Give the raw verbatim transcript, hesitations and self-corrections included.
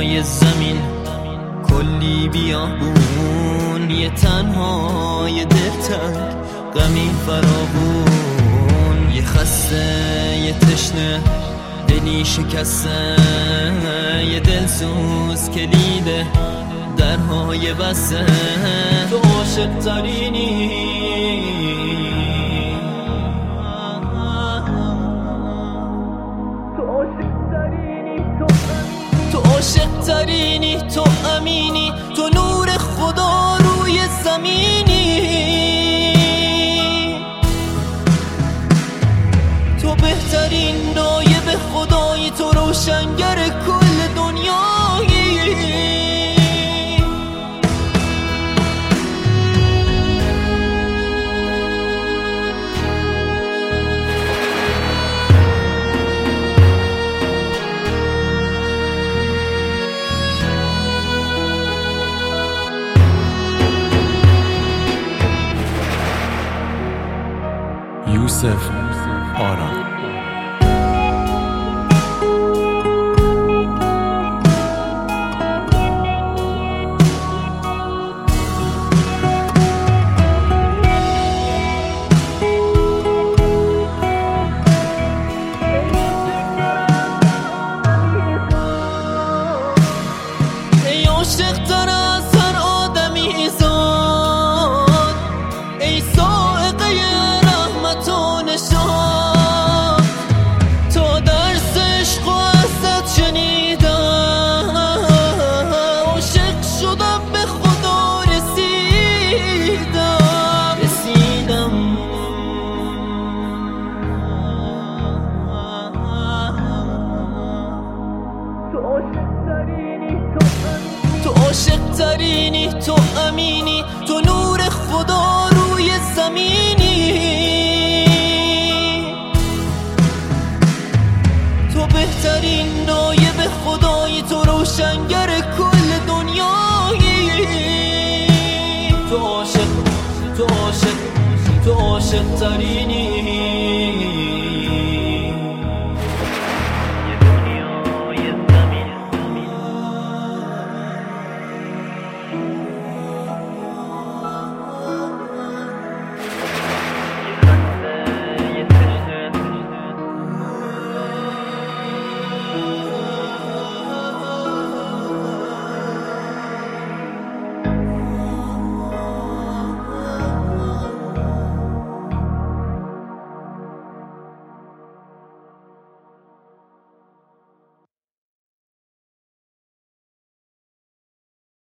روی زمین، کلی بیابون، یه تنها یه دلتنگ، غمی فراوون، یه خسته یه تشنه، دلی شکسته، یه دلسوز کلیده درهای بسته. تو عاشق ترینی، تو عاشق ترینی، تو امینی، تو نور خدا روی زمینی، تو بهترین نایب خدایی، تو روشنگر کل دنیایی. یوسف آرام. ای عاشق تر از هر آدمی زاد، ای صاعقه رحمت و نشان، تا درس عشق و ازت شنیدم، عاشق شدم به خدا رسیدم رسیدم. تو عاشق ترینی، تو امینی، تو نور خدا روی زمینی، تو بهترین نایب خدایی، تو روشنگر کل دنیایی. تو عاشق، تو عاشق، تو عاشق ترینی.